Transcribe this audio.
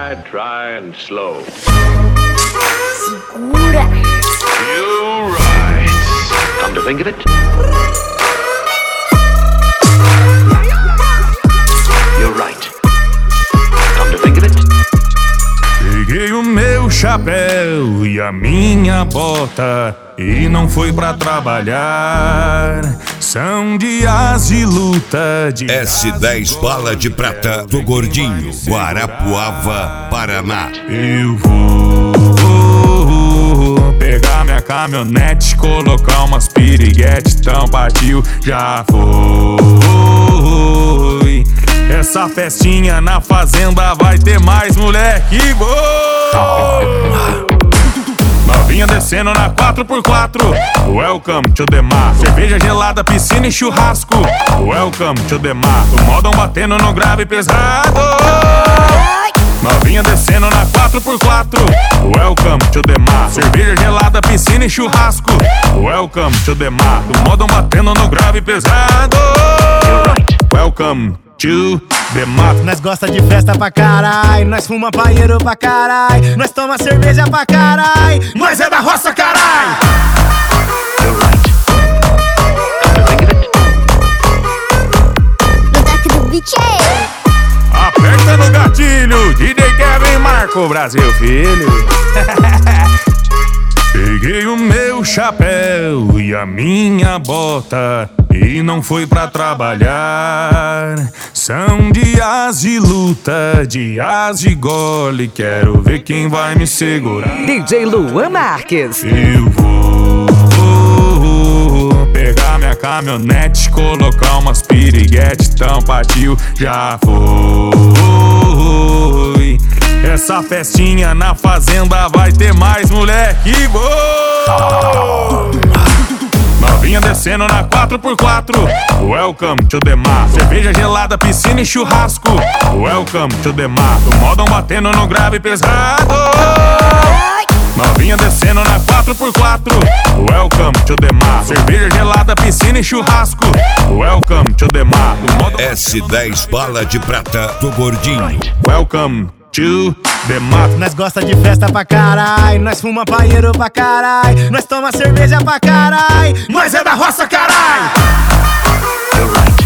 dry and slow. Segura. You're right. Come to think of it, you're right. Come to think of it. Peguei o meu chapéu e a minha bota e não fui pra trabalhar. São dias de luta de S10 Bala de Prata do Gordinho, Guarapuava, Paraná. Eu vou pegar minha caminhonete, colocar umas piriguete, então partiu, já foi. Essa festinha na fazenda vai ter mais moleque bom. Novinha descendo na 4x4. Welcome to the mar. Cerveja gelada, piscina e churrasco. Welcome to the mar. O modão batendo no grave pesado. Novinha descendo na 4x4. Welcome to the mar. Cerveja gelada, piscina e churrasco. Welcome to the mar. O modão batendo no grave pesado. Welcome to the mar. Nós gosta de festa pra carai, nós fuma paieiro pra carai, nós toma cerveja pra carai, nós é da roça carai. No toque do beat é. Aperta no gatilho, DJ Kevin Marco, Brasil filho. Peguei o meu chapéu e a minha bota e não fui pra trabalhar. São dias de luta, dias de gole, quero ver quem vai me segurar. DJ Luan Marques. Eu vou pegar minha caminhonete, colocar umas piriguete, então partiu, já foi. Essa festinha na fazenda vai ter mais moleque bom. Novinha descendo na 4x4. Welcome to the mar. Cerveja gelada, piscina e churrasco. Welcome to the mar. O modão batendo no grave pesado. Novinha descendo na 4x4. Welcome to the mar. Cerveja gelada, piscina e churrasco. Welcome to the mar. S10 Bala de Prata do Gordinho. Welcome to the mar. Nós gosta de festa pra carai, nós fuma paieiro pra carai, nós toma cerveja pra carai, nós é da roça carai. You're right.